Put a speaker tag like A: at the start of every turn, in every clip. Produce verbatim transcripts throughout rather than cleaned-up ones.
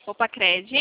A: Opa, Cred.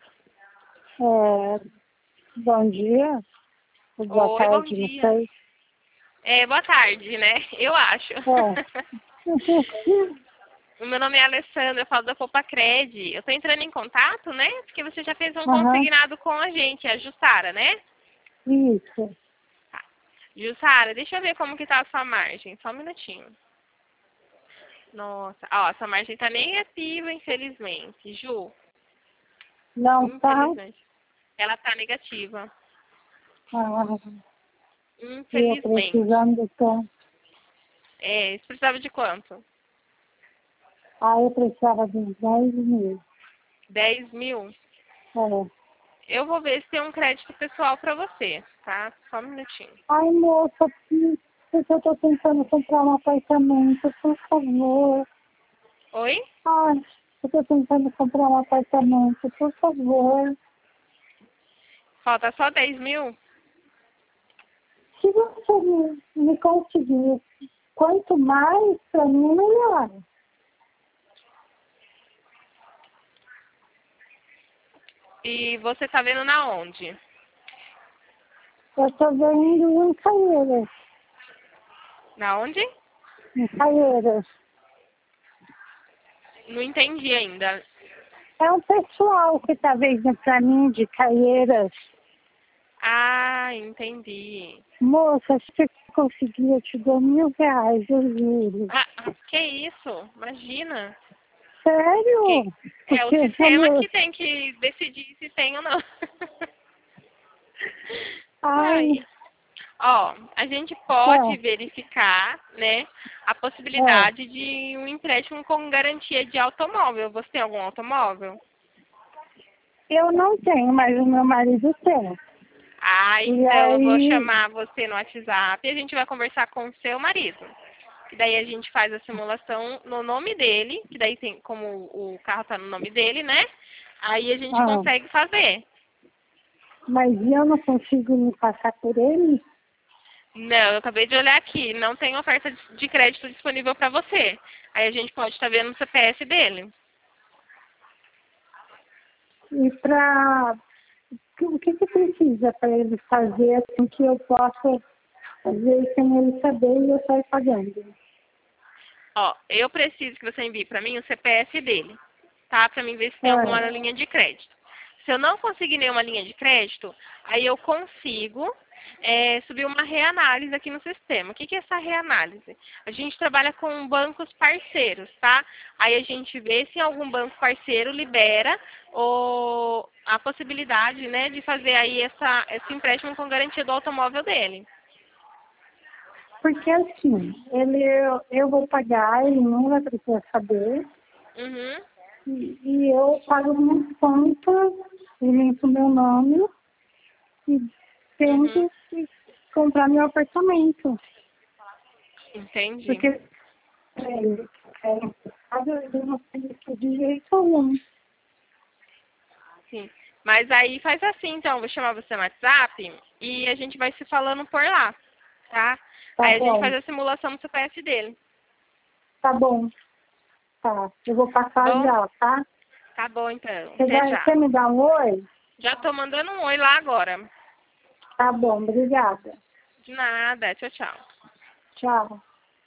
B: É, bom dia. Ou boa
A: Oi, bom
B: tarde, não
A: dia.
B: sei.
A: É, boa tarde, né? Eu acho.
B: É.
A: O meu nome é Alessandra, eu falo da Copa Cred. Eu tô entrando em contato, né? Porque você já fez um
B: Aham,
A: consignado com a gente, a Jussara, né?
B: isso.
A: Tá. Jussara, deixa eu ver como que tá a sua margem. Só um minutinho. Nossa, ó, essa margem tá negativa, infelizmente. Ju,
B: Não tá?
A: infelizmente. Ela tá negativa.
B: Ah, e eu
A: Infelizmente.
B: precisando tanto.
A: É, você precisava de quanto?
B: Ah, eu precisava de uns dez mil.
A: Dez mil?
B: É.
A: Eu vou ver se tem um crédito pessoal pra você, tá? Só um minutinho.
B: Ai, moça, porque eu tô tentando comprar um apartamento, por favor.
A: Oi?
B: Ai, eu tô tentando comprar um apartamento, por favor.
A: Falta só dez mil?
B: Se você me, me conseguir, quanto mais, pra mim, melhor.
A: E você tá vendo na onde?
B: Eu tô vendo em Caieiras.
A: Na onde?
B: Em Caieiras.
A: Não entendi ainda.
B: É um pessoal que tá vendo pra mim de Caieiras.
A: Ah, entendi.
B: Moça, se você conseguir, eu te dou mil reais, eu juro.
A: Ah, que isso? Imagina. Que
B: Sério?
A: é o
B: Porque,
A: sistema
B: amor,
A: que tem que decidir se tem ou não.
B: ai,
A: Ai. Ó, a gente
B: é,
A: pode verificar, né, a
B: é.
A: possibilidade de um empréstimo com garantia de automóvel. Você tem algum automóvel?
B: Eu não tenho, mas o meu marido tem.
A: Ah,
B: E
A: então eu vou
B: aí,
A: chamar você no WhatsApp e a gente vai conversar com o seu marido. Que daí a gente faz a simulação no nome dele, que daí tem, como o carro tá no nome dele, né? Aí a gente
B: ah,
A: consegue fazer.
B: mas eu não consigo me passar por ele?
A: Não, eu acabei de olhar aqui, não tem oferta de crédito disponível para você. Aí a gente pode estar vendo o C P F dele.
B: E pra... O que que precisa para ele fazer assim que eu possa fazer sem ele saber e eu sair pagando?
A: Ó, eu preciso que você envie para mim o C P F dele, tá? Para mim ver se tem alguma
B: É.
A: linha de crédito. Se eu não conseguir nenhuma linha de crédito, aí eu consigo é, subir uma reanálise aqui no sistema. O que que é essa reanálise? A gente trabalha com bancos parceiros, tá? Aí a gente vê se algum banco parceiro libera o, a possibilidade, né, de fazer aí essa, esse empréstimo com garantia do automóvel dele.
B: Porque assim, ele, eu, eu vou pagar, ele não vai precisar saber,
A: Uhum,
B: e, e eu pago minhas contas, e limpo meu nome e
A: uhum,
B: tento comprar meu apartamento.
A: entendi.
B: Porque ele é emprestado, ele não tem isso de jeito algum.
A: Sim. Mas aí faz assim, então, vou chamar você no WhatsApp e a gente vai se falando por lá, tá?
B: Tá
A: Aí a gente
B: bom,
A: faz a simulação do C P F dele,
B: tá bom, tá. Eu vou
A: tá
B: passar
A: bom?
B: já, tá?
A: Tá bom, então.
B: Você
A: Até
B: vai,
A: já.
B: você me dá um oi?
A: Já tô mandando um oi lá agora.
B: Tá bom, obrigada.
A: De nada. Tchau, tchau.
B: Tchau.